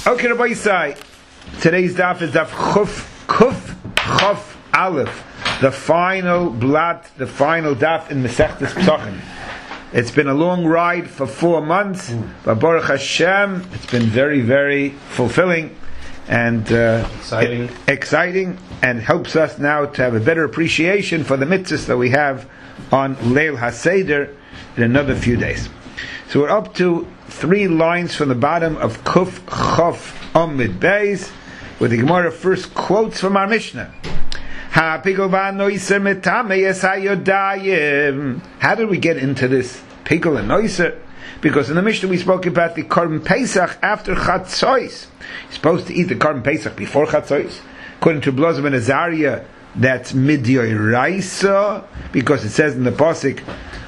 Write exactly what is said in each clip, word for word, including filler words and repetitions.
Okay, Rabbi Yisai. Today's daf is daf Chuf Kuf Chuf Aleph, the final blot, the final daf in Masechtas Pesachim. It's been a long ride for four months, but Baruch Hashem, it's been very, very fulfilling and uh, exciting. exciting, and helps us now to have a better appreciation for the mitzvahs that we have on Leil HaSeder in another few days. So we're up to three lines from the bottom of Kuf Chof Amid Beis, where the Gemara first quotes from our Mishnah. How did we get into this Pigel and Noiser? Because in the Mishnah we spoke about the Korban Pesach after Chatzois. You're supposed to eat the Korban Pesach before Chatzois. According to Blazim and Azariah, that's Midyoy Raisa, because it says in the Pasuk,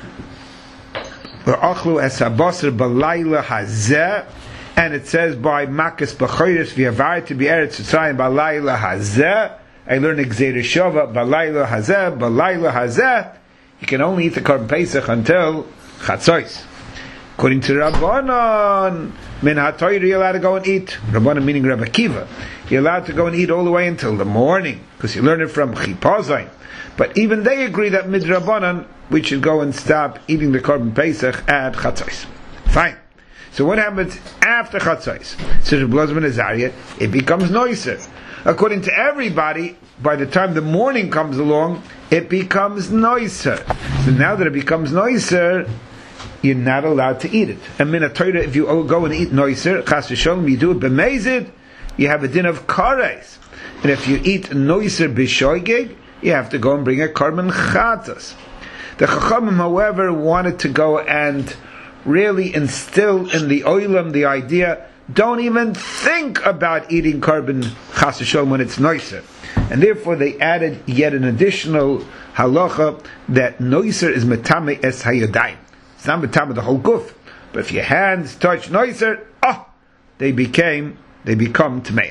and it says by Makas B'choyres v'yavar to be Eretz Yisrael Balayla Hazeh. I learned Gzeir Shova Balayla Hazeh Balayla Hazeh. You can only eat the Korban Pesach until Chatzois. According to Rabbanan, Min HaTorah you're allowed to go and eat. Rabbanan meaning Rabbi Akiva. You're allowed to go and eat all the way until the morning, because you learn it from Chipazai. But even they agree that Mid Rabbanan we should go and stop eating the Korban Pesach at Chatzois. Fine. So what happens after Chatzois? Says Blazman Azariah, it becomes noiser. According to everybody, by the time the morning comes along, it becomes noiser. So now that it becomes noiser, you're not allowed to eat it. And min HaTorah, if you go and eat noiser, chas v'sholem, you do it b'mezid, you have a din of kares. And if you eat noiser b'shoigeg, you have to go and bring a korban chatas. The Chachamim, however, wanted to go and really instill in the oilam the idea, don't even think about eating korban chas v'sholem when it's noiser. And therefore they added yet an additional halacha that noiser is metame es hayadayim. It's not metame the whole guf, but if your hands touch noiser, oh, they became, they become tameim.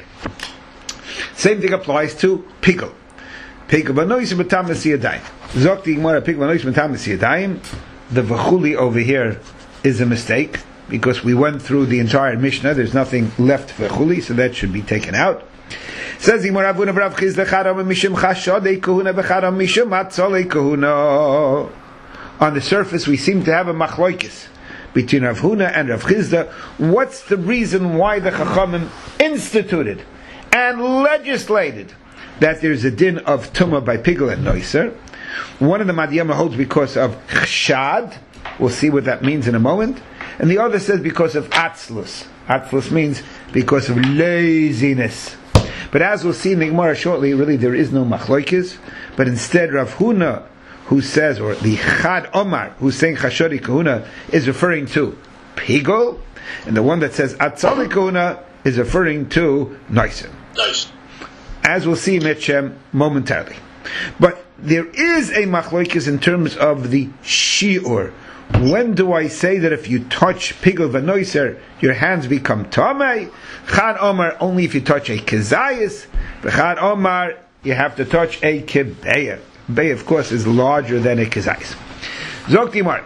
Same thing applies to pickle. Pickle noiser metame es hayadayim. Zok the Gemara pickle noiser metame es hayadayim. The v'chuli over here is a mistake, because we went through the entire Mishnah. There's nothing left for chuli, so that should be taken out. Says the Gemara, Rav Chizda charam mishum chashadei kahuna v'charam mishum atzalei kahuna. On the surface, we seem to have a machloikis between Rav Huna and Rav Chizda. What's the reason why the Chachamim instituted and legislated that there's a din of tumah by pigel and noiser? One of the Madiyama holds because of chshad. We'll see what that means in a moment. And the other says because of atzlus. Atzlus means because of laziness. But as we'll see in the Gemara shortly, really there is no machloikis. But instead Rav Huna, who says, or the Chad Omar, who's saying Chashori Kahuna, is referring to pigol. And the one that says Atzali Kahuna is referring to noiser. Nice. As we'll see Mitchem momentarily. But there is a machloikis in terms of the shiur. When do I say that if you touch pigel v'noiser, your hands become tamei? Chad Omar, only if you touch a kezayis. Chad Omar, you have to touch a kebeya. Kebeya, of course, is larger than a kezayis. Zok Dimar.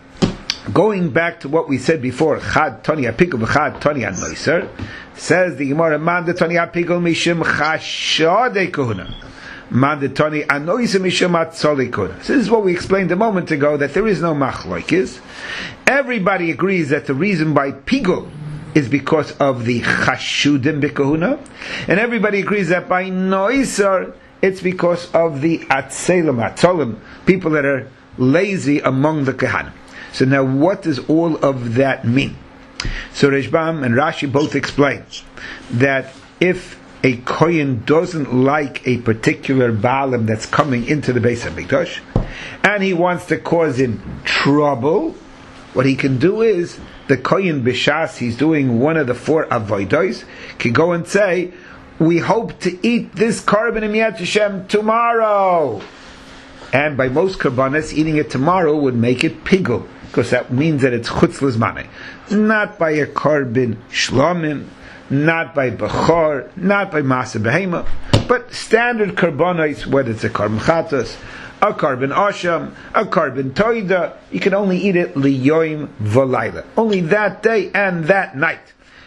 Going back to what we said before, Chad Tanya pigel v'chad Tanya noiser, says the Gemara, man de Tanya pigel mishim chashadei kahuna. Mandatoni anoise mishamat solikun. So this is what we explained a moment ago, that there is no machloikis. Everybody agrees that the reason by pigul is because of the chashudim b'kahuna, and everybody agrees that by noiser it's because of the atzelim, atzolim, people that are lazy among the kahanim. So now, what does all of that mean? So Reshbam and Rashi both explain that if a kohen doesn't like a particular baalim that's coming into the Beis HaMikdash, and he wants to cause him trouble, what he can do is, the kohen b'shas, he's doing one of the four avodos, can go and say, we hope to eat this korban in Yad Hashem tomorrow. And by most korbanos, eating it tomorrow would make it pigul, because that means that it's chutz l'zmaneh. Not by a korban shlomim, not by Bechor, not by Masa Behema, but standard karbonos, whether it's a korban chatas, a korban asham, a korban toida, you can only eat it liyoim v'layla, only that day and that night.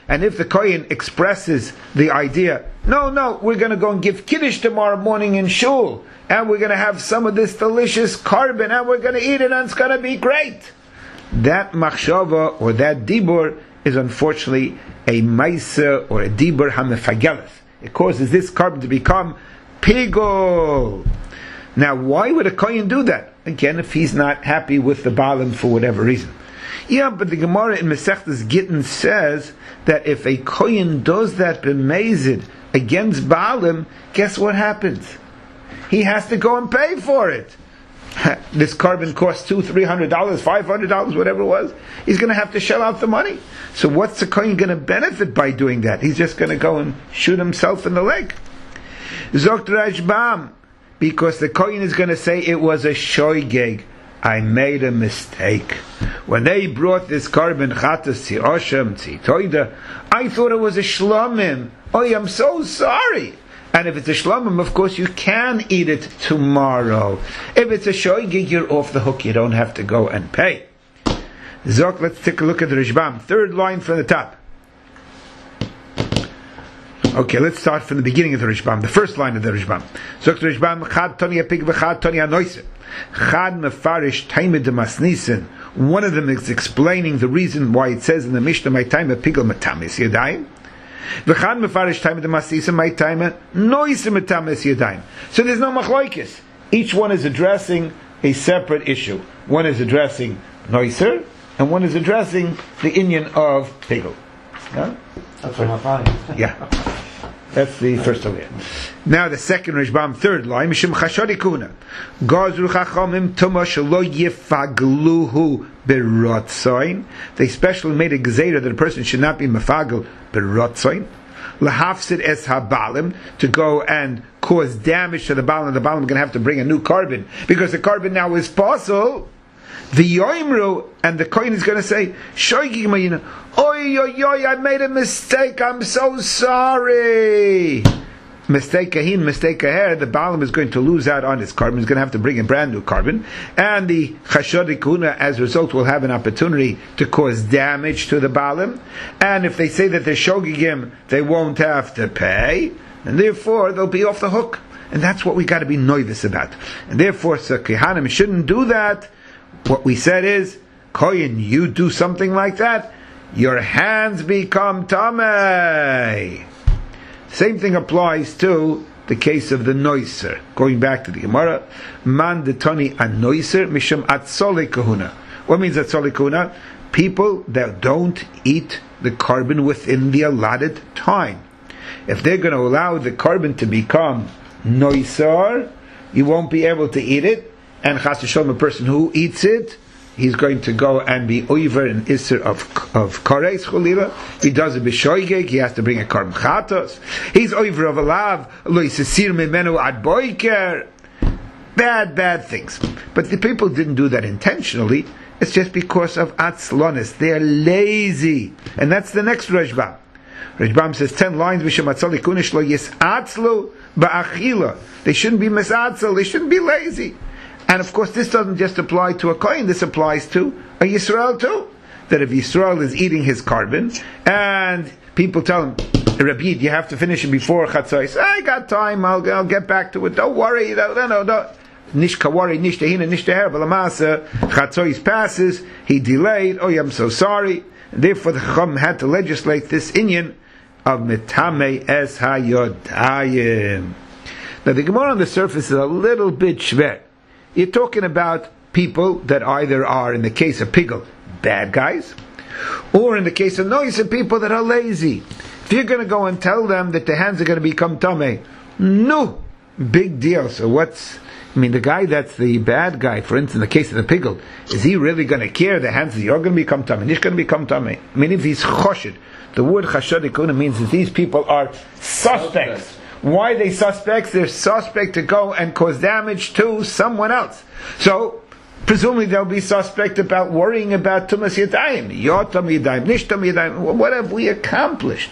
And if the Kohen expresses the idea, no, no, we're going to go and give Kiddush tomorrow morning in Shul, and we're going to have some of this delicious carbon, and we're going to eat it, and it's going to be great. That machshava, or that dibur, is unfortunately a maisa, or a dibur hamefageleth. It causes this carbon to become pigul. Now, why would a Kohen do that? Again, if he's not happy with the Baalim for whatever reason. Yeah, but the Gemara in Masechtas Gittin says that if a Kohen does that b'mezid against Baalim, guess what happens? He has to go and pay for it. This carbon costs two, three hundred dollars, five hundred dollars, whatever it was. He's going to have to shell out the money. So what's the Kohen going to benefit by doing that? He's just going to go and shoot himself in the leg. Zokt Rashbam, because the Kohen is going to say it was a shoygeg. I made a mistake. When they brought this carbon chatas tziroshem tzitoida, I thought it was a shlomim. Oh, I'm so sorry. And if it's a shlomim, of course you can eat it tomorrow. If it's a shoygig, you're off the hook. You don't have to go and pay. Zok, let's take a look at the Rishbam. Third line from the top. Okay, let's start from the beginning of the Rishbam, the first line of the Rishbam. Zok the Rishbam, chad toni apig v'chad toni anoise. Chad mefarish taimid demasnisen. One of them is explaining the reason why it says in the Mishnah, my time apigel matamis yadayim. V'chad mefarish taimid demasnisen, my time noise matamis yadayim. So there's no machloikis. Each one is addressing a separate issue. One is addressing noiser, and one is addressing the inyan of pigel. Yeah? That's what I'm finding. Yeah. That's the first of it. Now the second Rishbam, third line, Mishum Chashadi Kuna. Gazru Chachamim Tuma Shelo Yifagluhu Berotzoin. They specially made a gzeira that a person should not be mefagel berotzoin. Lahafsid es habalim, to go and cause damage to the balim. The balim are going to have to bring a new carbon because the carbon now is possible. The yoimru, and the Kohen is going to say, Shoygig mayina, oi oi oi, I made a mistake, I'm so sorry. Mistake ahin, mistake aher, the Baalim is going to lose out on his carbon, he's going to have to bring a brand new carbon, and the Chashodi Kuna, as a result, will have an opportunity to cause damage to the Baalim, and if they say that they're Shogigim, they won't have to pay, and therefore they'll be off the hook. And that's what we got to be novice about. And therefore, so Kehanim shouldn't do that. What we said is, Kohen, you do something like that, your hands become tamei. Same thing applies to the case of the noiser. Going back to the Gemara, man detoni an noiser mishum atzole kahuna. What means atzole kahuna? People that don't eat the carbon within the allotted time. If they're going to allow the carbon to become noiser, you won't be able to eat it. And chas v'sholom, a person who eats it, he's going to go and be oiver and isser of of kares cholila. He does it b'shoygeg, he has to bring a karm chatos. He's oiver of a lav, lo yisasir mimenu ad boiker. Bad, bad things. But the people didn't do that intentionally. It's just because of atzlonis. They're lazy. And that's the next Rashbam. Rashbam says ten lines, v'shematzali kunish lo yisatzlu ba'achila. They shouldn't be misatzel, they shouldn't be lazy. And of course, this doesn't just apply to a Kohen, this applies to a Yisrael too. That if Yisrael is eating his carbon, and people tell him, Rabbi, you have to finish it before Chatzos. I got time, I'll, I'll get back to it, don't worry, no, no, no, no. Nish kawari, nish tehina, nish teher, balamasa, Chatzos passes, he delayed, oh yeah, I'm so sorry. And therefore the Chacham had to legislate this inyan of metame es hayodayim. Now the Gemara on the surface is a little bit shver. You're talking about people that either are, in the case of Pigel, bad guys, or in the case of Noise, people that are lazy. If you're going to go and tell them that the hands are going to become tamei, no, big deal. So what's, I mean, the guy that's the bad guy, for instance, in the case of the Pigel, is he really going to care the hands that you're going to become tamei? He's going to become tamei. I mean, if he's choshed, the word chashad ikuna means that these people are suspects. Why are they suspects? They're suspect to go and cause damage to someone else. So, presumably they'll be suspect about worrying about Tumas Yadayim. Yotam Yadayim, Nishtam Yadayim. What have we accomplished?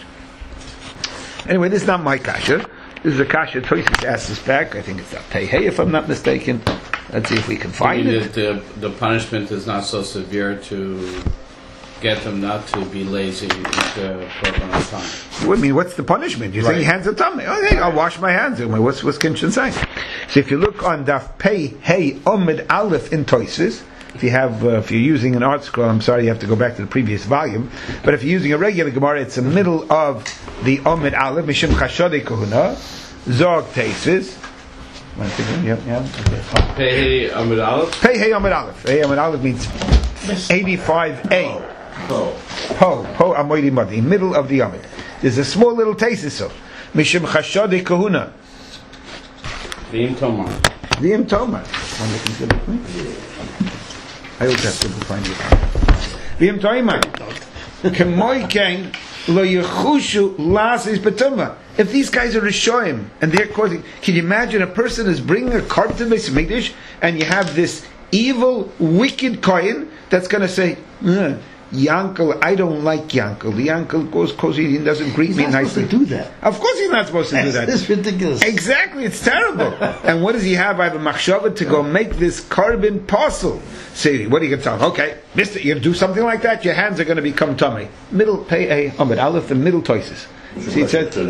Anyway, this is not my kasha. This is a kasha Tosis asks us back. I think it's a Pei if I'm not mistaken. Let's see if we can find you mean it. That the, the punishment is not so severe to get them not to be lazy and to work on time? I mean, what's the punishment? You're Right. saying hands are tummy. Oh, hey, I'll wash my hands. What's what's Kinshin saying? So if you look on Daf Pei Hey Omid Aleph in Toises, if you have, uh, if you're using an art scroll, I'm sorry, you have to go back to the previous volume. But if you're using a regular Gemara, it's the middle of the Omid Aleph, Mishim Chashode Kohuna, Zog Toises. One second, yep, yeah. Okay. Pei Amid Aleph? Pei Hey Omid Aleph. Hey Omid Aleph means eighty-five A. Oh. Po, Po Amoidi Madi, middle of the Yomid. There's a small little taste so. Mishim Chashode Kahuna. V'im Tomar. V'im Tomar. One that can give it me. I also have to find it. V'im Tomar. K'moi Ken Lo Yechushu Lasis Betuma. If these guys are Rishoyim and they're causing, can you imagine a person is bringing a carbon to the Beis Mikdash and you have this evil, wicked kohen that's going to say, uh, Yankel, I don't like Yankel. The Yankel goes cozy and doesn't greet He's me not nicely. supposed to do that. Of course he's not supposed to That's, do that. That's ridiculous. Exactly, it's terrible. And what does he have? I have a machshava to go make this carbon parcel. Say, what are you going to tell him? Okay, mister, you do something like that, your hands are going to become tummy. Middle, pay a, Amid Aleph, the middle toises. See, it said,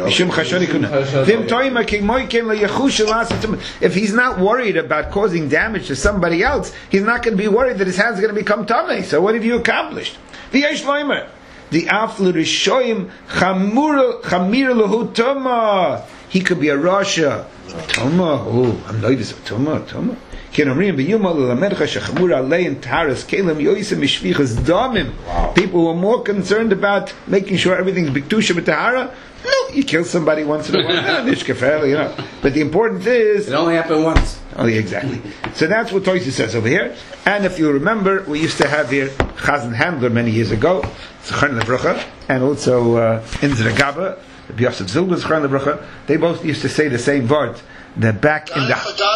if he's not worried about causing damage to somebody else, he's not going to be worried that his hands are going to become tummy. So what have you accomplished? The Yeshloimer, the Aflu Rishoim Chamir Lahu Toma. He could be a Rasha. Toma. Oh, I'm novice of Toma. Toma. People who are more concerned about making sure everything's biktusha b'tahara. No, you kill somebody once in a while, you know. But the important is It only happened once. Oh, yeah, exactly. So that's what Toysi says over here. And if you remember, we used to have here Chazan Handler many years ago, Zechron Lebrucha, and also uh, in Zragaba, Yosef Zilber's Zechron Lebrucha. They both used to say the same words. They're back in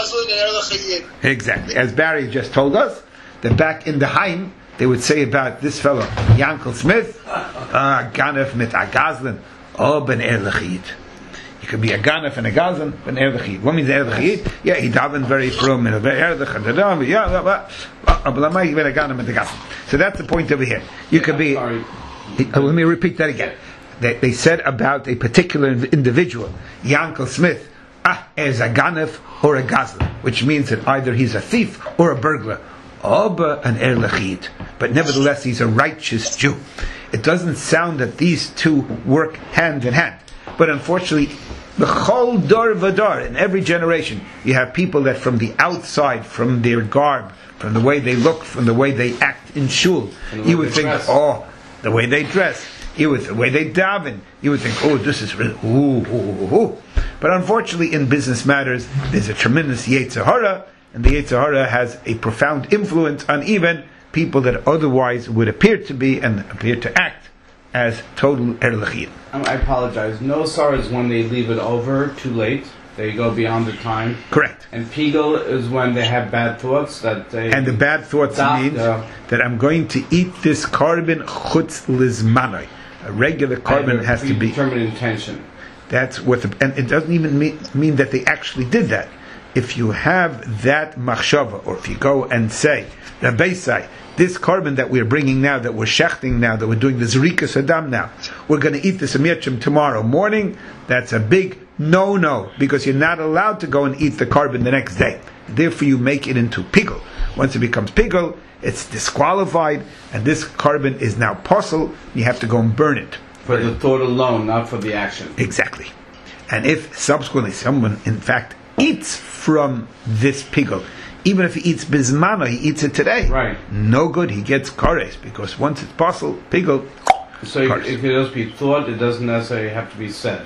the exactly as Barry just told us. They're back in the Haim. They would say about this fellow Yankel Smith, uh, Ganef mit Agazlan, oh ben Er Lechid. He could be a Ganef and a Gazlan, ben Er Lechid. What means Er Lechid? Yeah, he davened very from and very Er Lechid. Yeah, but but he been a Ganef and a Gazlan. So that's the point over here. You could be. Uh, let me repeat that again. They, they said about a particular individual, Yankel Smith. Ah, as a ganef or a gazlan, which means that either he's a thief or a burglar. Oba an er lechid. But nevertheless, he's a righteous Jew. It doesn't sound that these two work hand in hand. But unfortunately, the chol dor vadar, in every generation, you have people that from the outside, from their garb, from the way they look, from the way they act in shul, you would think, dress. oh, the way they dress. You would, the way they daven, you would think, oh, this is really, ooh, ooh, ooh. But unfortunately, in business matters, there's a tremendous Yetzer Hara, and the Yetzer Hara has a profound influence on even people that otherwise would appear to be and appear to act as total Er Lechid. I apologize. No sar is when they leave it over too late. They go beyond the time. Correct. And Pigel is when they have bad thoughts that they. And the bad thoughts means uh, that I'm going to eat this carbon chutz lizmanai. A regular carbon has to be determined intention. That's what, the, and it doesn't even mean, mean that they actually did that. If you have that machshava, or if you go and say, Rabbeisai, this carbon that we're bringing now, that we're shechting now, that we're doing the zrika sadam now, we're going to eat this amiachim tomorrow morning. That's a big no-no, because you're not allowed to go and eat the carbon the next day. Therefore, you make it into pigul. Once it becomes pigul, it's disqualified, and this carbon is now possible. You have to go and burn it. For the thought alone, not for the action. Exactly. And if subsequently someone, in fact, eats from this pigul, even if he eats bismano, he eats it today. Right. No good. He gets kares, because once it's possible, pigul. So kares. If it does be thought, it doesn't necessarily have to be said.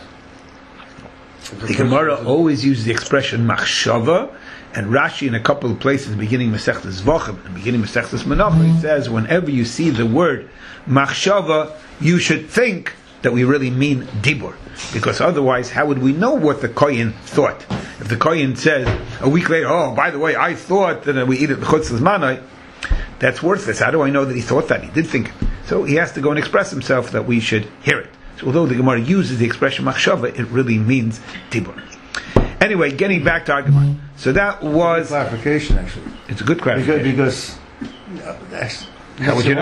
The Gemara always uses the expression machshava, and Rashi in a couple of places, beginning Masechtas Zvachim and beginning Masechtas Menachos, he says whenever you see the word machshava, you should think that we really mean dibur, because otherwise, how would we know what the kohen thought? If the kohen says a week later, "Oh, by the way, I thought that we eat it chutz l'zmanai," that's worthless. How do I know that he thought that? He did think it. So he has to go and express himself that we should hear it. So although the Gemara uses the expression machshava, it really means dibur. Anyway, getting back to our Gemara. So that was clarification. Actually, it's a good clarification because, because uh, how would you know?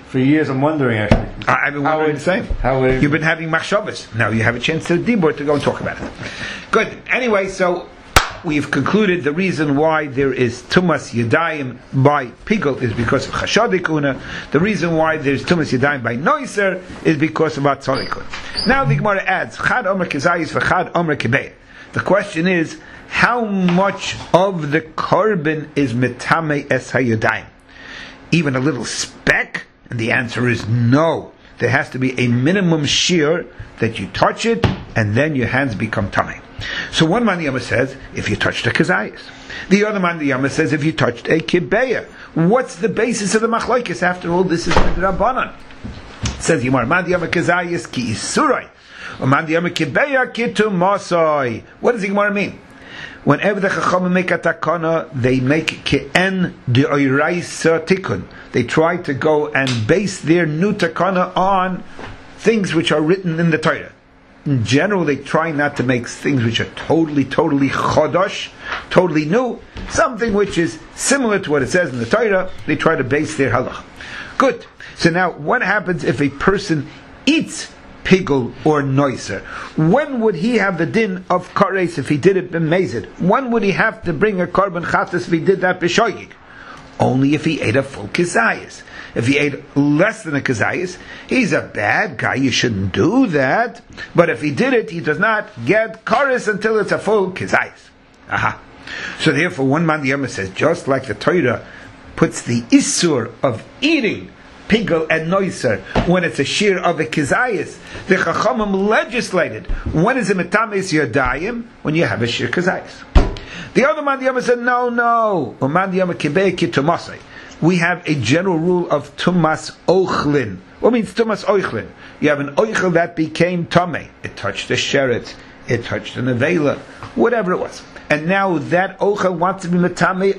For years, I'm wondering actually. I, I've been wondering the same. How would it, You've been having machshavas. Now you have a chance to dibur to go and talk about it. Good. Anyway, so we've concluded the reason why there is tumas yadayim by pigul is because of chashadikuna. The reason why there's tumas yadayim by noiser is because of atzorikun. Now the Gemara adds chad omer kezayis v'chad omer kibeya. The question is, how much of the korban is metame es hayadayim? Even a little speck? And the answer is no. There has to be a minimum shear that you touch it, and then your hands become tamei. So one man Yama says, if you touched a kezayis. The other man Yama says, if you touched a kibeya. What's the basis of the machlokes? After all, this is midrabanan. It says Yamar man Yama kezayis ki isurai, or man Yama kibeya ki tumasai. What does the Gemara mean? Whenever the Chachamim make a takana, they make ke'en de'oiraisa tikkun. They try to go and base their new takana on things which are written in the Torah. In general, they try not to make things which are totally, totally chodosh, totally new. Something which is similar to what it says in the Torah, they try to base their halach. Good. So now, what happens if a person eats pigul or noiser? When would he have the din of kares if he did it b'mezid? When would he have to bring a korban chatas if he did that b'shoyig? Only if he ate a full kezayis. If he ate less than a kezayis, he's a bad guy, you shouldn't do that. But if he did it, he does not get kares until it's a full kezayis. Aha. So therefore, one man the Yama says, just like the Torah puts the isur of eating pigul and noiser when it's a shear of a kezayis, the Chachamim legislated when is a metames yadayim when you have a shear kezayis. The other man Yama said, no, no. Man Yama kibei ki tumasai. We have a general rule of tumas ochlin. What means tumas ochlin? You have an ochel that became tamei. It touched the sheret, it touched the nevela, whatever it was. And now that ochel wants to be metame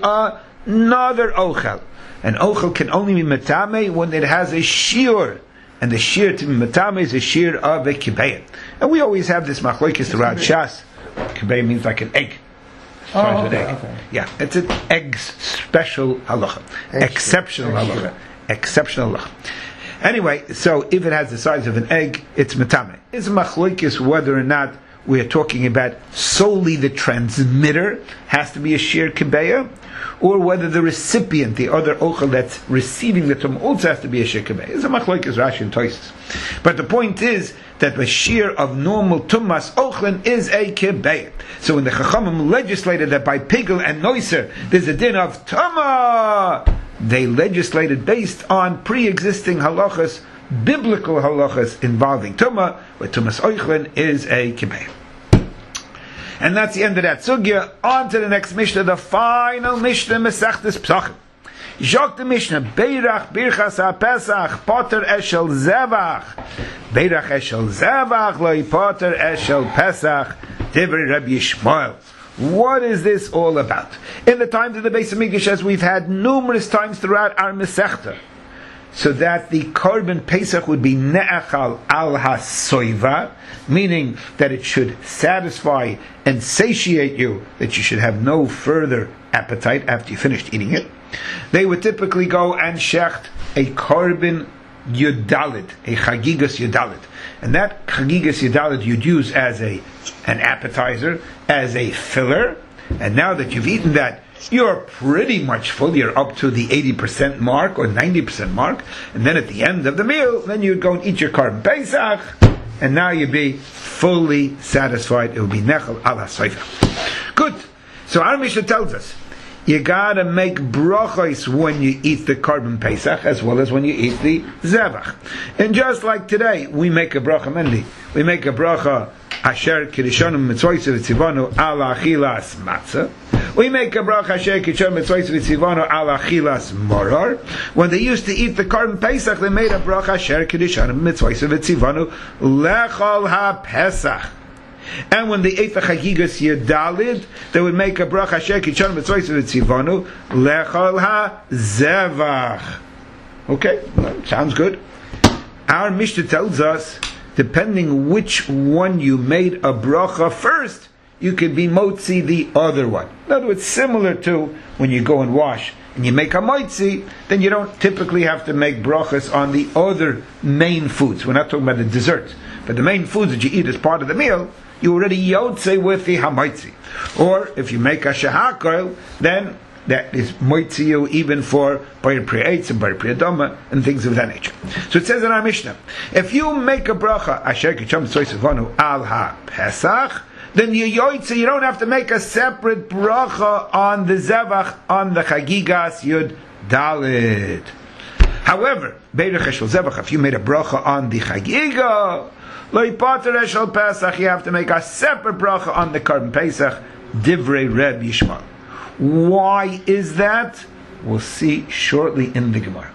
another ochel. An ochel can only be metame when it has a shear, and the shear to be metame is a shear of a kibeya. And we always have this machlokes throughout Shas. Kibeya means like an egg. Oh, Starts with okay, egg. okay. Yeah, it's an egg's special halacha, exceptional halacha, exceptional halacha. Anyway, so if it has the size of an egg, it's metame. It's machlokes whether or not we are talking about solely the transmitter has to be a sheer kibeya, or whether the recipient, the other ochel that's receiving the tum, also has to be a sheer kibeya. It's a machlokes Rashi and Tosfos. But the point is that the sheer of normal tumas ochlin is a kibeya. So when the Chachamim legislated that by pigul and noiser there's a din of tuma, they legislated based on pre-existing halachas, biblical halachas involving tumah, where tumas ochlin is a kibeya. And that's the end of that sugya. On to the next Mishnah, the final Mishnah, Mesechtes Pesachim. Jok the Mishnah, Beirach Birchas HaPesach, Potter Eshel Zevach. Beirach Eshel Zevach, Loi Potter Eshel Pesach, Divrei Rabbi Yishmael. What is this all about? In the times of the Beis HaMikdash, as we've had numerous times throughout our Mesechta, so that the Korban Pesach would be Ne'achal al HaSoiva, meaning that it should satisfy and satiate you, that you should have no further appetite after you finished eating it. They would typically go and shecht a Korban Yudalit, a Chagigas Yudalit. And that Chagigas Yudalit you'd use as a an appetizer, as a filler, and now that you've eaten that, you're pretty much full, you're up to the eighty percent mark or ninety percent mark, and then at the end of the meal, then you'd go and eat your Korban Pesach, and now you'd be fully satisfied. It would be Nechel al HaSoifa. Good. So our Mishnah tells us, you gotta make brachos when you eat the Korban Pesach, as well as when you eat the Zevach. And just like today, we make a bracha Mendy, we make a bracha Asher Kirishonim Mitzvoisav Tzivanu Ala Achilas Matzah. We make a bracha Asher Kirishonim Mitzvoisav Tzivanu Ala Achilas Moror. When they used to eat the Korban Pesach, they made a bracha Asher Kirishonim Mitzvoisav Tzivanu Lechol HaPesach. And when they ate the Chagigas Yedalid, they would make a bracha Asher Kirishonim Mitzvoisav Tzivanu Lechol HaZevach. Okay, well, sounds good. Our Mishnah tells us, depending which one you made a bracha first, you could be motzi the other one. In other words, similar to when you go and wash and you make a moitzi, then you don't typically have to make brachas on the other main foods. We're not talking about the desserts, but the main foods that you eat as part of the meal, you already yotze with the hamoitzi. Or if you make a shahakol, then that is moitziu even for Bayir Pri Eitz and Bayir Pri Adama and things of that nature. So it says in our Mishnah, if you make a bracha asher kicham tzoisavanu al ha Pesach, then you yoitze, you don't have to make a separate bracha on the zevach on the chagigas yud dalid. However, beirach eshel zevach, if you made a bracha on the chagiga, lo yipater eshel Pesach, you have to make a separate bracha on the Korban Pesach. Divrei Reb Yishmael. Why is that? We'll see shortly in the Gemara.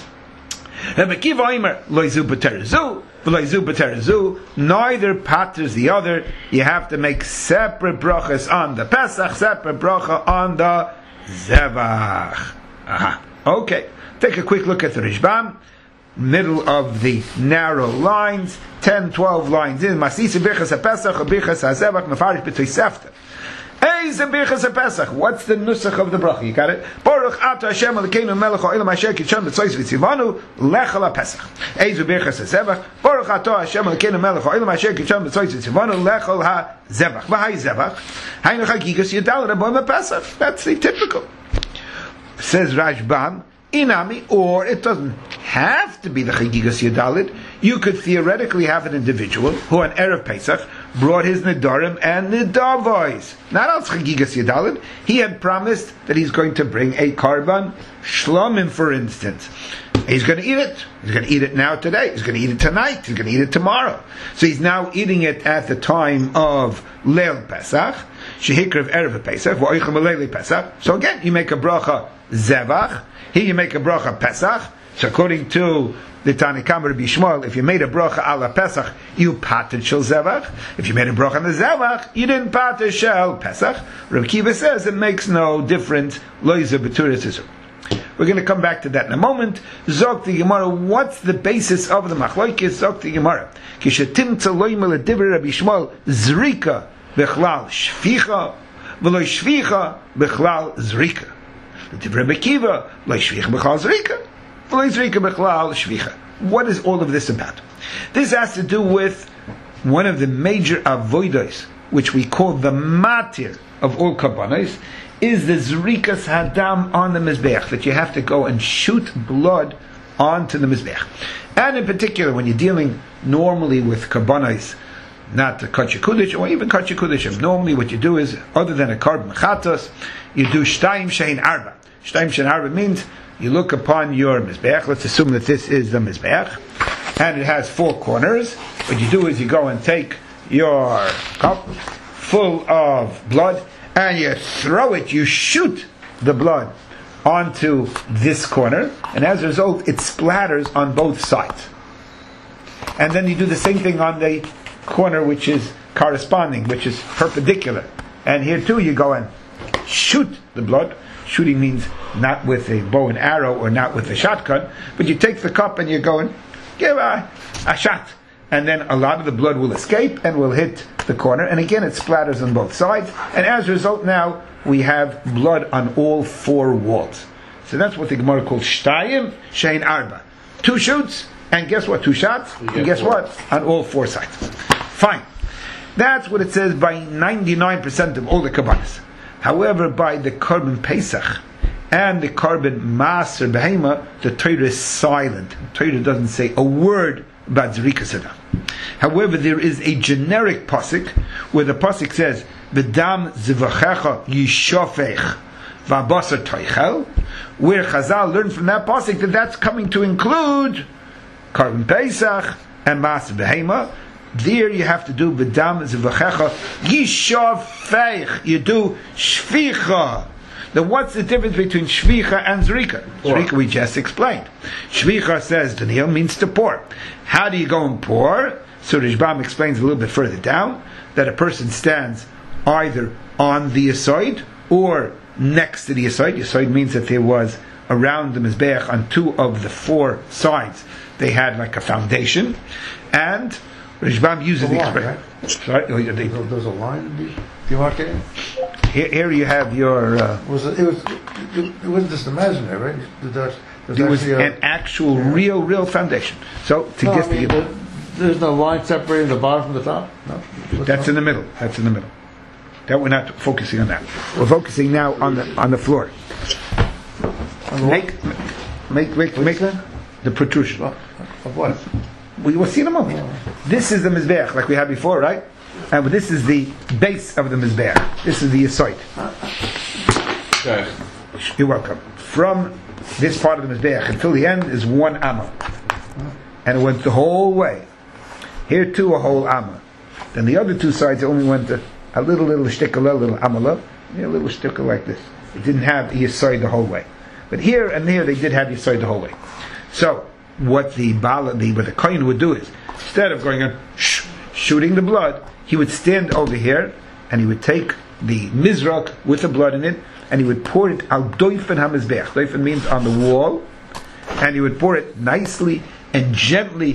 Neither patters the other. You have to make separate brachas on the Pesach, separate bracha on the Zevach. Aha. Okay. Take a quick look at the Rishbam. Middle of the narrow lines, ten, twelve lines in. Masisi birchas ha-Pesach, birchas ha-Zevach, mefarish b'toi sefta. What's the nusach of the bracha? You got it? Baruch ata Hashem Elokeinu melech ha'olam asher kitshon b'tzois v'tzivanu lechel ha'Pesach. Eizu birchas ha'Zevach. Baruch ata Hashem Elokeinu melech ha'olam asher kitshon b'tzois v'tzivanu lechel ha'Zevach. V'hai Zevach. Hainu chagigas yudal rabon ha'Pesach. That's the typical. Says Rashbam, Inami, or it doesn't have to be the chagigas yudalid. You could theoretically have an individual who on Erev Pesach brought his nedarim and nedavois. Not al chagigas yudalid. He had promised that he's going to bring a karban shlomim, for instance. He's going to eat it. He's going to eat it now today. He's going to eat it tonight. He's going to eat it tomorrow. So he's now eating it at the time of Leil Pesach. Shehikr of Erev Pesach. V'oichem Leil Pesach. So again, you make a bracha zevach. Here you make a bracha Pesach. So according to the Tanakam Rabbi Yishmael, if you made a bracha ala Pesach, you pater shel Zevach. If you made a bracha on the Zevach, you didn't pater shel Pesach. Rabbi Kiva says it makes no difference. Loiza b'turas isur. We're going to come back to that in a moment. Zok the Gemara, what's the basis of the machlokes? Zok the Gemara. Kishetim tzaloim l'divrei Rabbi Yishmael zrika b'chlal shficha v'lo shficha b'chlal zrika. L'divrei Rabbi Kiva lo shficha b'chlal zrika. What is all of this about? This has to do with one of the major avodos, which we call the matir of all kabbanos, is the zrikas hadam on the mizbeach, that you have to go and shoot blood onto the mizbeach. And in particular, when you're dealing normally with kabbanos, not the kachya kudish, or even kachya kudishim, normally what you do is, other than a karban chatos, you do shtayim shein arba. Shtayim shein arba means you look upon your mizbeach. Let's assume that this is the mizbeach, and it has four corners. What you do is you go and take your cup full of blood, and you throw it, you shoot the blood onto this corner, and as a result, it splatters on both sides. And then you do the same thing on the corner which is corresponding, which is perpendicular. And here too, you go and shoot the blood. Shooting means not with a bow and arrow or not with a shotgun, but you take the cup and you go and give a, a shot. And then a lot of the blood will escape and will hit the corner. And again, it splatters on both sides. And as a result, now we have blood on all four walls. So that's what the Gemara calls shtayim shein arba. Two shoots, and guess what? Two shots, and guess four. What? On all four sides. Fine. That's what it says by ninety-nine percent of all the kabbalas. However, by the Korban Pesach and the Korban Maser Behema, the Torah is silent. The Torah doesn't say a word about Zrikas Hadam. However, there is a generic pasuk where the pasuk says, "V'dam zivachecha yishofech v'abasar toichel," where Chazal learned from that pasuk that that's coming to include Korban Pesach and Maser Behema. There you have to do B'dam Zivachecha Yishofech. You do Shvicha. Now what's the difference between Shvicha and Zrika? Zrika we just explained. Shvicha, says Daniel, means to pour. How do you go and pour? So Rishbam explains a little bit further down that a person stands either on the Yesod or next to the Yesod. Yesod means that there was around the Mizbeach on two of the four sides they had like a foundation, and Rishbam uses the expression. Right? Sorry, there's a line demarcating. here, here you have your. Uh, Was it, it was it, it wasn't just imaginary, right? There, there was an actual, real, real foundation. So to no, just I mean, to the, there's no line separating the bottom from the top. No, that's in the middle. That's in the middle. That we're not focusing on that. We're focusing now on the on the floor. Make make make make the protrusion. Of what? We will see in a moment. This is the mizbeach, like we had before, right? And but this is the base of the mizbeach. This is the aside. Okay. You're welcome. From this part of the mizbeach until the end is one amma, and it went the whole way. Here too a whole amma. Then the other two sides only went a, a little little shtickle, a little amala, a little shtickle like this. It didn't have yesod the whole way. But here and here they did have yesod the whole way. So what the bala, the what the kohen would do is, instead of going on sh- shooting the blood, he would stand over here and he would take the mizrak with the blood in it and he would pour it al doifen hamizbeach. Doifen means on the wall, and he would pour it nicely and gently,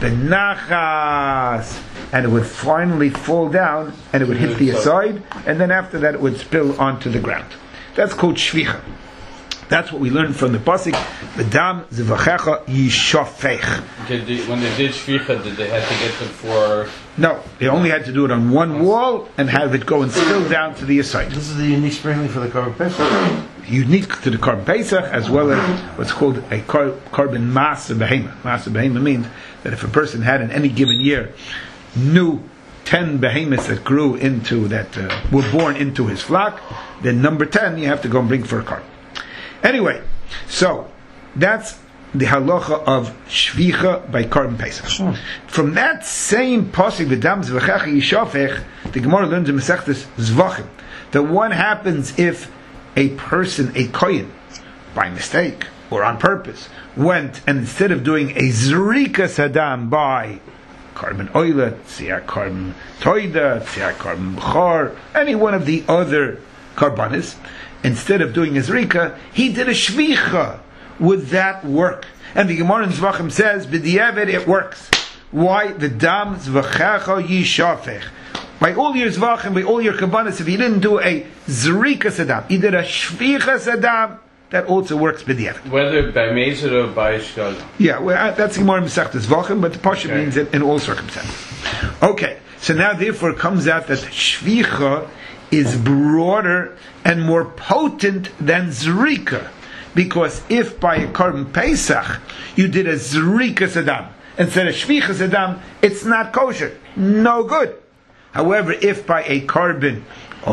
benachas, and it would finally fall down and it would hit the side, and then after that it would spill onto the ground. That's called shvicha. That's what we learned from the pasuk. V'dam zevachecha yishafech. Did they, when they did shvicha, did they have to get them for? No, they only had to do it on one wall and have it go and spill down to the side. This is the unique sprinkling for the Korban Pesach. Unique to the Korban Pesach, as well as what's called a kar- Korban Maaseh Behema. Maaseh Behema means that if a person had in any given year new ten behemoths that grew into that uh, were born into his flock, then number ten you have to go and bring for a korban. Anyway, so that's the halacha of shvicha by Korban Pesach. Hmm. From that same pasuk, v'dam zvachecha yishafech, the Gemara learns in Masechtas Zvachim that what happens if a person, a kohen, by mistake or on purpose, went and instead of doing a zrika sadam by Korban oila, tzia Korban toida, tzia Korban b'chor, any one of the other karbanis, instead of doing a zrika, he did a shvicha with that work. And the Gemara in Zvachim says, b'diavad it works. Why? The dam zvachecha yishafech. By all your zvachim, by all your kabbanis, if you didn't do a zrika sadam, you did a shvicha sadam, that also works b'diavad. Whether by mezer or by shkala. Yeah, well, that's the Gemara in Masechtas Zvachim, but the pasuk Okay. means it in all circumstances. Okay, so now therefore it comes out that shvicha is broader and more potent than zrika, because if by a Korban Pesach you did a zrika sadam instead of shvicha sadam, it's not kosher, no good. However, if by a Korban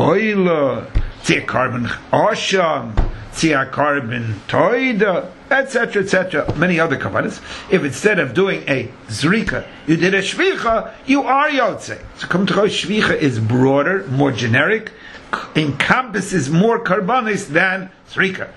oila, tzia Korban asham, tzia Korban toida, etc., et cetera, many other kavanas, if instead of doing a zrika you did a shvicha, you are yotze. So come to go, shvicha is broader, more generic, encompasses more karbanis than zrika.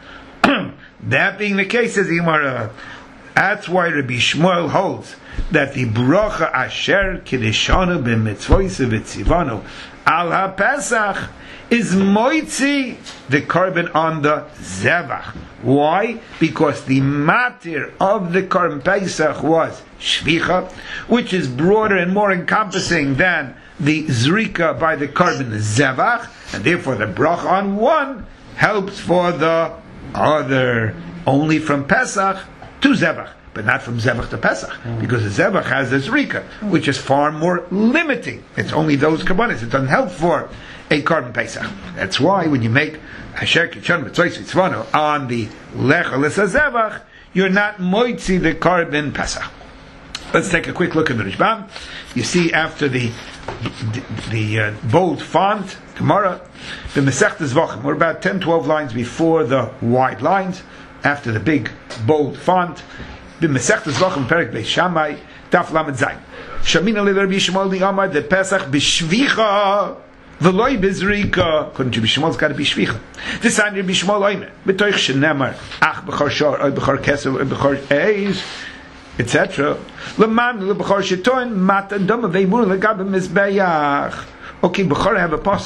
That being the case, says the Gemara, that's why Rabbi Shmuel holds that the bracha asher kiddushanu b'mitzvois v'tzivanu al ha-pesach is moitzi the korban on the zevach. Why? Because the matir of the Korban Pesach was shvicha, which is broader and more encompassing than the zrika by the Korban zevach, and therefore the bracha on one helps for the other. Only from Pesach to zevach, but not from zevach to Pesach, mm. because the zevach has the zrika, which is far more limiting. It's only those kabbanis. It doesn't help for a Korban Pesach. That's why when you make asher kitchon b'tzois v'tzvano on the lecha l'sazevach, you're not moitzi the Korban Pesach. Let's take a quick look at the Rishbam. You see after the the, the uh, bold font Gemara, the Masechtas Zvachim, we're about ten to twelve lines before the wide lines. After the big bold font, the Masechtas Zvachim Perek Beis Shammai Daf Lamed Zayin. Shamina li Rabbi Shmuel the Amar the Pesach b'shvicha v'loy b'zrika. According to Rabbi Shmuel, it's got to be shvicha. This time Rabbi Shmuel oimer b'toich shenemar ach b'char shor oy b'char keser oy b'char eis, et cetera. L'man l'b'char shetoin matan dama ve'imur l'gab mizbeach. Okay, b'char have a pasuk.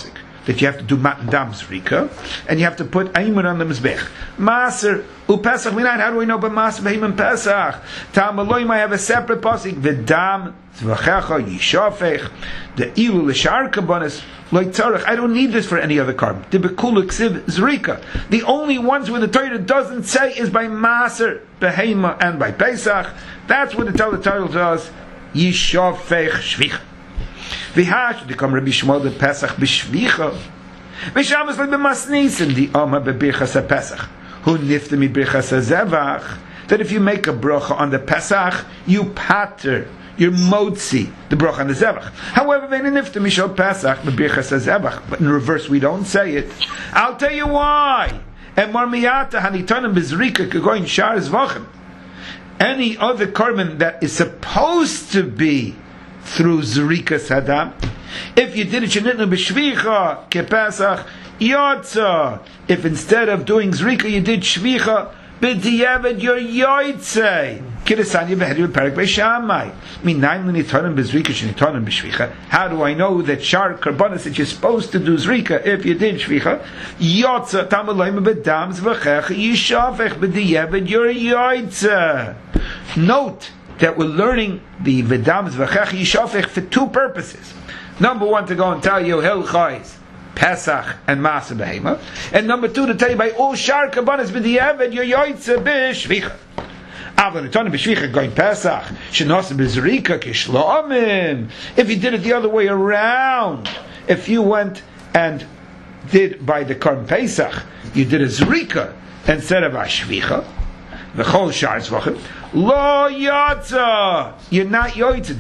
that you have to do matan dam zrika, and you have to put aimun on the mizbech. Maser u Pesach minan. How do we know about maser behiman Pesach? Tam aloy might have a separate pasuk. V'dam zvachecha yishafech the ilu l'shar kabbanis loy tzarech. I don't need this for any other carbon. The bekula ksiv zrika. The only ones where the Torah doesn't say is by maser behema and by Pesach. That's what the Torah tells us. Yishafech shvicha. V'hash to come Rabbi Shmuel the Pesach b'shvicha. V'shabbos like b'masnisin the Oma b'birchas Pesach. Who nifta mi birchas zevach. That if you make a bracha on the Pesach, you pater, you're motzi the bracha on the zevach. However, when nifta mishal Pesach b'birchas zevach, but in reverse we don't say it. I'll tell you why. And marmiyata hanitanim b'zrika kagoyin shar zvachim. Any other carbon that is supposed to be through Zrika Sadam, if you did it Shenitnu B'Shvicha Kepesach Yotza, if instead of doing Zrika you did Shvicha B'Diavad your Yoitze Kidasanya B'Hedi B'Perak B'Shamai Minayin L'Nitanim B'Zrika Shenitanim B'Shvicha. How do I know that Shar Karbonis that you're supposed to do Zrika if you did Shvicha Yotza Tamalayim B'Dam Zvachech Yishavech B'Diavad your Yoitze. Note that we're learning the V'dam Zvachech Yishafech for two purposes. Number one, to go and tell you Hilchais, Pesach and Maaseh Behema, and number two, to tell you by all Shar Kabbanas B'diavad your Yoitze B'Shvicha. Avon Etonim B'Shvicha going Pesach Shenoseh B'Zrika Kishloamim. If you did it the other way around, if you went and did by the Karm Pesach, you did a Zrika instead of a Shvicha, the whole Shar Zvachim. Lo yatza, you're not yoytza.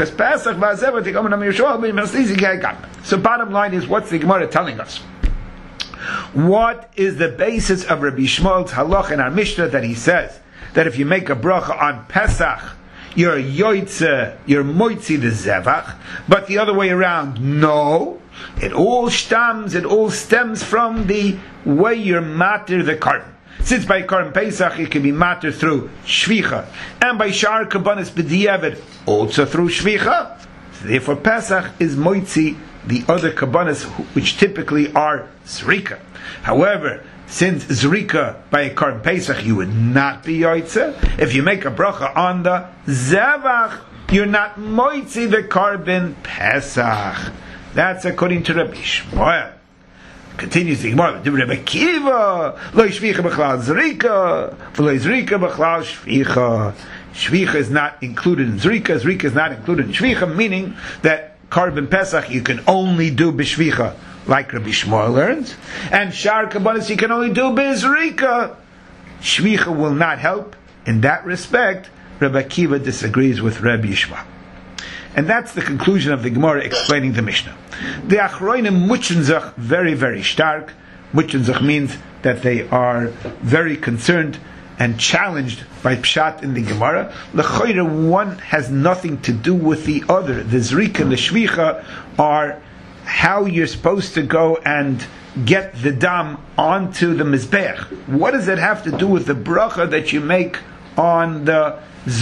So bottom line is, what's the Gemara telling us? What is the basis of Rabbi Shmuel's halach in our Mishnah that he says that if you make a bracha on Pesach, you're yoytza, you're moitzi the zevach, but the other way around, no. It all stems, it all stems from the way you're matir the carbon. Since by Karim Pesach it can be matter through Shvicha, and by Shar Kabbanis B'Diavad also through Shvicha. Therefore Pesach is Moitzi, the other Kabbanis which typically are Zrika. However, since Zrika by a Karim Pesach you would not be Yoitze, if you make a bracha on the Zevach, you're not Moitzi the Carbon Pesach. That's according to Rabbi Shmuel. Continues the Gemara. Rabbi Akiva lo shvicha b'chlal zrika, v'lo zrika b'chlal shvicha. Shvicha is not included in zrika. Zrika is not included in shvicha, meaning that carbon pesach you can only do b'shvicha, like Rabbi Shmuel learns, and shar kabbanis you can only do b'zrika. Shvicha will not help in that respect. Rabbi Akiva disagrees with Rabbi Yishmael. And that's the conclusion of the Gemara explaining the Mishnah. The Achroinim Mutchenzach very, very stark. Mutchenzach means that they are very concerned and challenged by Pshat in the Gemara. L'choira, one has nothing to do with the other. The Zrika and the Shvicha are how you're supposed to go and get the dam onto the Mizbeach. What does it have to do with the bracha that you make on the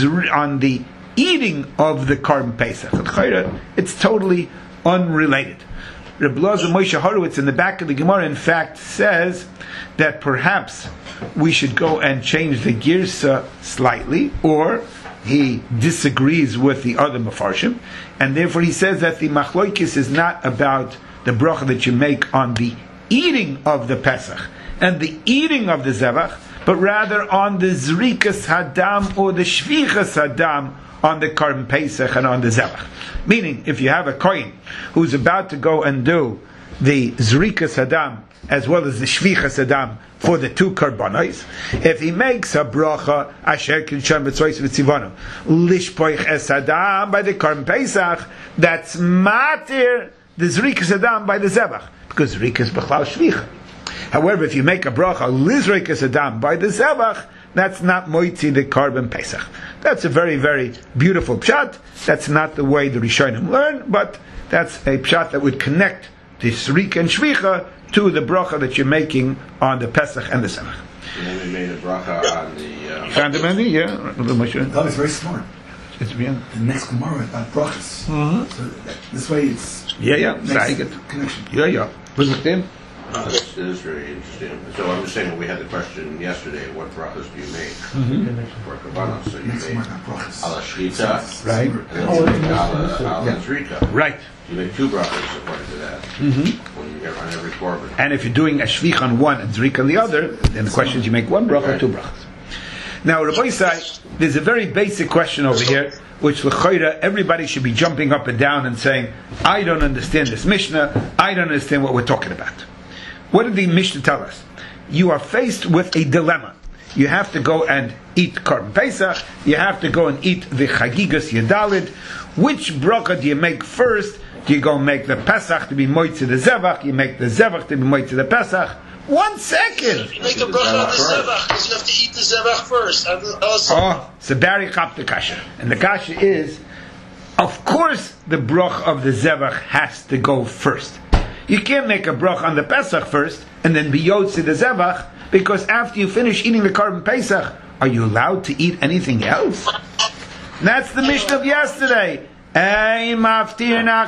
on the eating of the Karm Pesach? It's totally unrelated. Reb Elazar Moshe Horowitz in the back of the Gemara in fact says that perhaps we should go and change the girsa slightly, or he disagrees with the other Mefarshim, and therefore he says that the Machloikis is not about the bracha that you make on the eating of the Pesach and the eating of the Zevach, but rather on the Zrikas Hadam or the Shvichas Hadam on the Karm Pesach and on the Zevach. Meaning, if you have a kohen who's about to go and do the Zrikas Hadam as well as the Shvichas Hadam for the two Karbanos, if he makes a bracha, Asher Kinshan B'Tzois V'Tzivanu, Lishpoich Es Hadam by the Karm Pesach, that's Matir the Zrikas Hadam by the Zevach, because Zrikas B'Chlal Shvicha. However, if you make a bracha, Lizrikas Hadam by the Zevach, that's not Moitzi the Karban Pesach. That's a very, very beautiful pshat. That's not the way the Rishonim learn, but that's a pshat that would connect the Zrika and Shvicha to the bracha that you're making on the Pesach and the Zevach. And then we made a bracha on the... Uh, Found the yeah. God is very smart. It's yeah. The next Gemara about brachas. Mm-hmm. So that, this way it's... Yeah, yeah. Makes connection. Yeah, yeah. Uh, this is very interesting. So I'm just saying, when we had the question yesterday, what brachas do you make Mm-hmm. for kabbalah? So you Next make one, not brachas. ala shlita, Right. and then you make ala ala zrika. Right. You make two brachas according to that. Mm-hmm. When you get on every korban. And if you're doing a shvich on one and zrik on the other, then the question is you make one bracha or two brachas. Now, Rabbi Isai, there's a very basic question over here, which l'choira everybody should be jumping up and down and saying, I don't understand this Mishnah, I don't understand what we're talking about. What did the Mishnah tell us? You are faced with a dilemma. You have to go and eat Korban Pesach, you have to go and eat the Chagigas Yedalid. Which bracha do you make first? Do you go make the Pesach to be moitzi the Zevach? You make the Zevach to be moitzi the Pesach? One second! You make the bracha on the zevach because you have to eat the zevach first. Oh, so Barry Chap the Kasha. And the Kasha is, of course, the bracha of the Zevach has to go first. You can't make a bracha on the Pesach first and then be yotzi the Zevach, because after you finish eating the Korban Pesach, are you allowed to eat anything else? And that's the Mishnah of yesterday. Once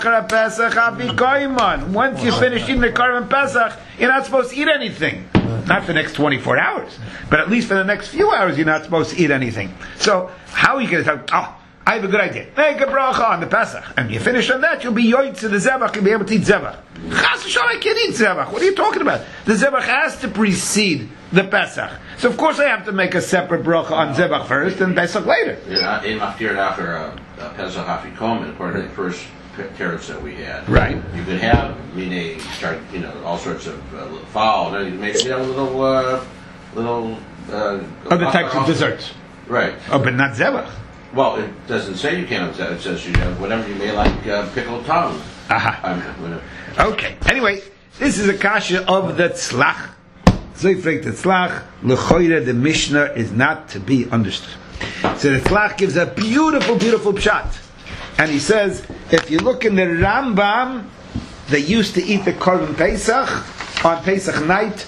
you finish eating the Korban Pesach, you're not supposed to eat anything. Not for the next twenty-four hours, but at least for the next few hours, you're not supposed to eat anything. So, how are you going to tell, oh, I have a good idea. Make a bracha on the Pesach. And you finish on that, you'll be yoitz to the Zevach, you'll be able to eat Zevach. Chas v'shalom, I can't eat Zevach. What are you talking about? The Zevach has to precede the Pesach. So of course I have to make a separate bracha on Zevach first and Pesach later. In Maftir after Pesach Afikomen, according to the first carrots that we had. Right. You could have, meaning, start, you know, all sorts of uh, fowl, and you maybe have a little, uh, little, uh, Other types of desserts. Right. Oh, but not Zevach. Well, it doesn't say you can't have, it says you have whatever you may like, uh, pickled tongue. Aha. I mean, whatever. Okay. Anyway, this is a kasha of the tzlach. Zoifrek the tzlach, l'choire, the Mishnah is not to be understood. So the tzlach gives a beautiful, beautiful pshat. And he says, if you look in the Rambam, they used to eat the Korban Pesach on Pesach night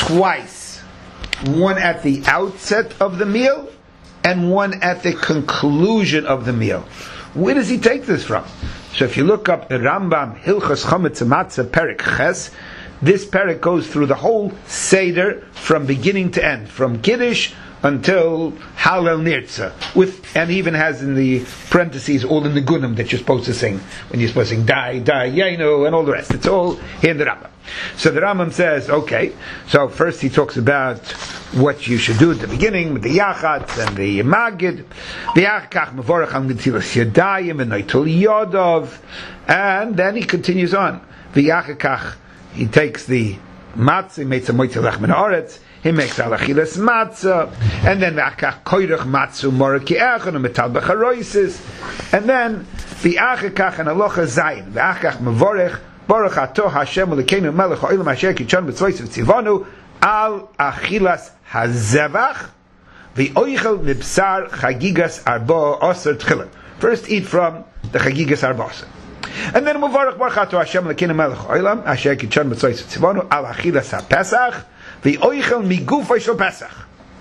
twice. One at the outset of the meal, and one at the conclusion of the meal. Where does he take this from? So if you look up the Rambam, Hilchos Chometz Matzah, Perek Ches, this Perek goes through the whole Seder from beginning to end, from Kiddush until Halel Nirtza, with, and even has in the parentheses all the Nigunim that you're supposed to sing when you're supposed to sing Dai, Dai, Yainu, and all the rest. It's all here in the Rambam. So the Rambam says, okay, so first he talks about what you should do at the beginning with the Yachatz and the Magid, the Yachkach Mevorach al Netilas Yadayim and Noitul Yodov, and then he continues on. The Yachkach, he takes the matzah, he makes a moitzi lechman haaretz, he makes alachilas matzah, and then v'achach koyrach matzu moraki echon and metal becharoisis, and then v'achach and alocha zayin v'achach mevorech baruch ato Hashem ulekeinu melech ha'olam asher kichon b'tzvois v'tzivonu al achilas hazevach v'oichel mibsar chagigas arba osir tchila. First eat from the chagigas arba osir. And then Muvarach Baruch Ato Hashem Lekinu Melech Olam Asher Kichon B'Tzoyis Tzivonu Al Achilas HaPesach V'Oichel Migufay Shel Pesach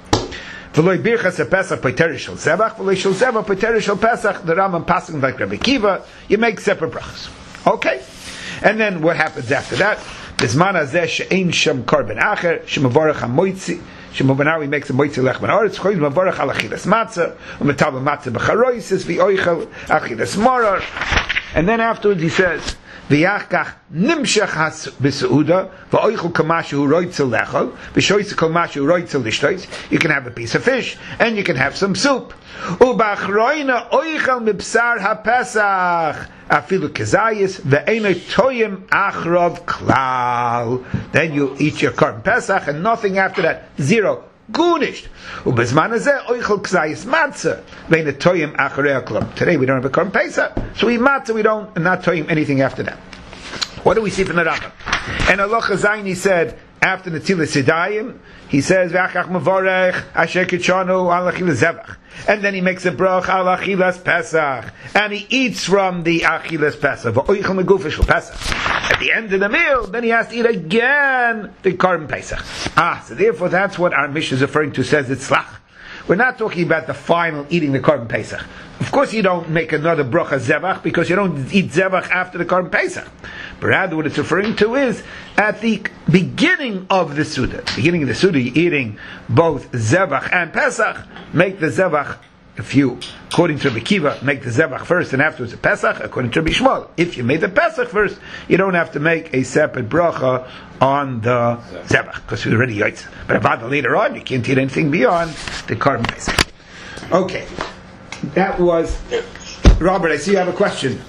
V'Loi Birchas HaPesach Poiter Shel Zevach V'Loi Shel Zevach Poiter Shel Pesach. The Rambam passing like Rabbi Kiva, you make separate brachas. Okay, and then what happens after that? Bizman Hazeh She'ein Shem Korban Acher Shemavarach HaMoitzi Shemobanawi makes a moitzi lechman haaretz choyz mavarach al achilas matzah u'metal matzah b'charoisis v'oichel achilas morar. And then afterwards he says, "V'yachkach nimshach has b'seuda v'oichel kamashu roitzel lechol v'shoyz kamashu roitzel lishtoyz." You can have a piece of fish and you can have some soup. U'bachroina oichel mibsar hapesach afilu kezayis ve'enoi toyim achrov klal. Then you eat your korban pesach and nothing after that. Zero. Gunished. Ubezman hazeh oichel kezayis matzah ve'enoi toyim achrei klal. Today we don't have a korban pesach, so we eat matzah. We don't and not toyim anything after that. What do we see from the Rambam? And Allah Chazayin, he said, after Netilas Yadayim, he says, V'achach mevorech asher kitshanu al achilas zevach. And then he makes a brach al achilas pesach. And he eats from the achilas pesach. V'oichel megufah shel pesach. At the end of the meal, then he has to eat again the korban pesach. Ah, so therefore that's what our Mishnah is referring to, says it's slach. We're not talking about the final eating the korban pesach. Of course you don't make another bracha zevach because you don't eat zevach after the korban pesach. but rather what it's referring to is at the beginning of the Suda. Beginning of the Suda, you're eating both Zevach and Pesach. Make the Zevach, if you, according to Rabbi Kiva, make the Zevach first and afterwards the Pesach, according to Rabbi Shmuel. If you made the Pesach first, you don't have to make a separate bracha on the Zevach, because you're already Yotze. But about later on, you can't eat anything beyond the Karban Pesach. Okay, that was... Robert, I see you have a question.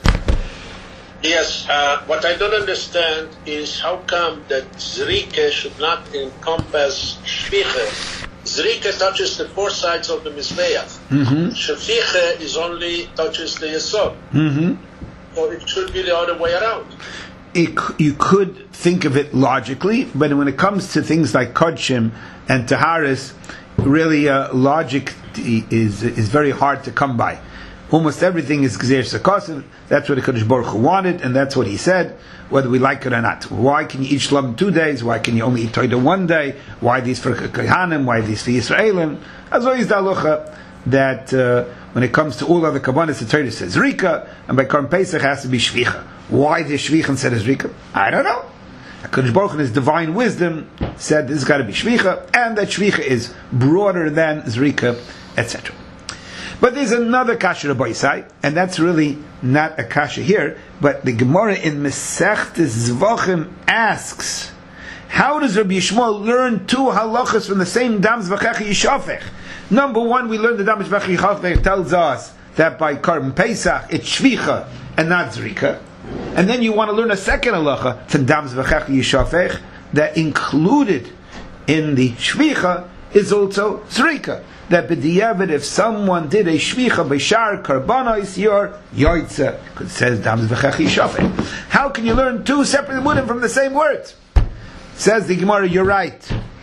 Yes, uh, what I don't understand is how come that Zrika should not encompass Shvicha. Zrika touches the four sides of the Mizbeach. Mm-hmm. Shvicha is only touches the Yesod. Mm-hmm. So it should be the other way around. It, you could think of it logically, but when it comes to things like Kodshim and Taharis, really uh, logic is is very hard to come by. Almost everything is Gzeir Sakosov. That's what the Kadosh Baruch Hu wanted, and that's what He said, whether we like it or not. Why can you eat Shlom two days? Why can you only eat Toida one day? Why these for Kohanim? Why these for Yisraelim? As always, the halacha that uh, when it comes to all other Kabbanis, the Torah says Rika, and by Karban Pesach has to be Shvicha. Why the Shvicha instead of Rika? I don't know. HaKadosh Baruch Hu in His divine wisdom said this has got to be Shvicha, and that Shvicha is broader than Zrika, et cetera. But there's another kasha Rabbi Yisai, and that's really not a kasha here, but the Gemara in Mesechtes Zvachim asks, how does Rabbi Yishmael learn two halachas from the same Dam Zvachechi Yishafech? Number one, we learn the Dam Zvachechi Yishafech tells us that by Karban Pesach, it's Shvicha and not Zrika. And then you want to learn a second halacha from Dam Zvachechi Yishafech that included in the Shvicha is also Zrika. That b'diavad, if someone did a shvicha b'shar karbanos, you're yoytze, because it says dam zvachechi shafek. How can you learn two separate limudim from the same words? Says the Gemara, you're right.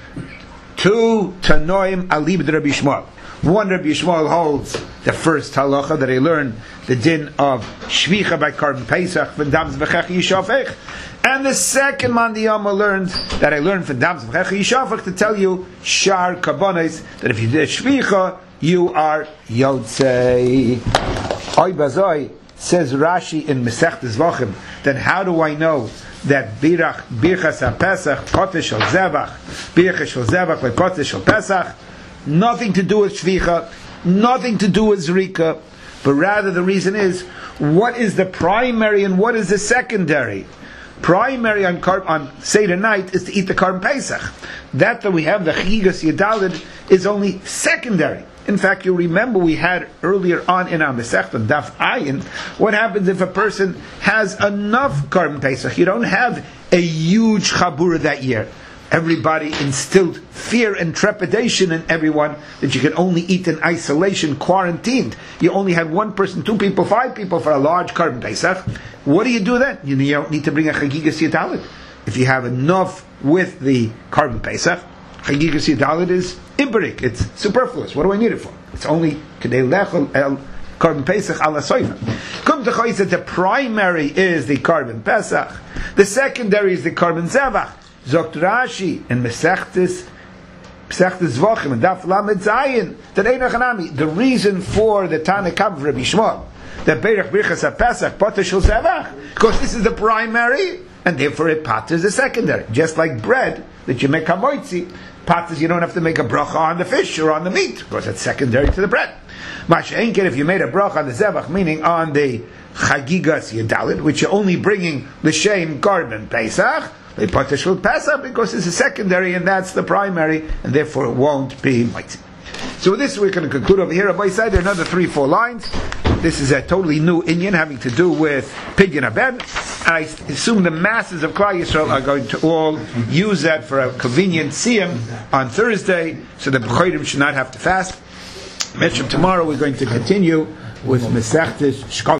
Two tanoim alib Rabbi Yishmael. One Rabbi Yishmael holds the first halacha that I learned, the din of shvicha by Karban Pesach from dam zvachechi shafek. And the second Mandiyama learns that I learned from Dam Zvachechi Yishafech to tell you Shar Karbanos, that if you did Shvicha, you are Yotzei. Oy Bazoi, says Rashi in Mesechtes Zvachim, then how do I know that Birach Birchas HaPesach Kotesh Shel Zevach Birchas Shel Zevach like Kotesh Shel Pesach? Nothing to do with Shvicha, nothing to do with Zrika, but rather the reason is, what is the primary and what is the secondary? Primary on Kar- on Seder night is to eat the Karban Pesach. That that we have the Chagigas Yadalid is only secondary. In fact, you remember we had earlier on in our Masechta Daf Ayin, what happens if a person has enough Karban Pesach? You don't have a huge Chabura that year. Everybody instilled fear and trepidation in everyone that you can only eat in isolation, quarantined. You only had one person, two people, five people for a large Karban Pesach. What do you do then? You don't need to bring a Chagigas Yadalit. If you have enough with the Karban Pesach, Chagigas Yadalit is imperik. It's superfluous. What do I need it for? It's only Kedei Lechol El Karban Pesach Ala Soifa. Come to Chayis that the primary is the Karban Pesach. The secondary is the Karban Zevach. Zokt Rashi in Mesechtes Mesechtes Zvachim and Daf Lamed Zayin that Ein Achanami. The reason for the Tanakh of Rabbi Yishmael that Beirach Birchas HaPesach Poter Shel Zevach, because this is the primary and therefore it patters the secondary. Just like bread that you make hamoitzi, patters you don't have to make a bracha on the fish or on the meat because it's secondary to the bread. Masha'enken, if you made a bracha on the Zevach, meaning on the Chagigas Yadalit, which you're only bringing the Shem Karban Pesach, they Poter Shel Pesach because it's a secondary and that's the primary, and therefore it won't be mighty. So with this we're going to conclude over here. Rabbi side there are another three, four lines. This is a totally new inyan having to do with Pidyon Haben. And I assume the masses of Klal Yisrael are going to all use that for a convenient siyum on Thursday, so the B'chorim should not have to fast. Mention tomorrow we're going to continue with Mesechtes Shkol.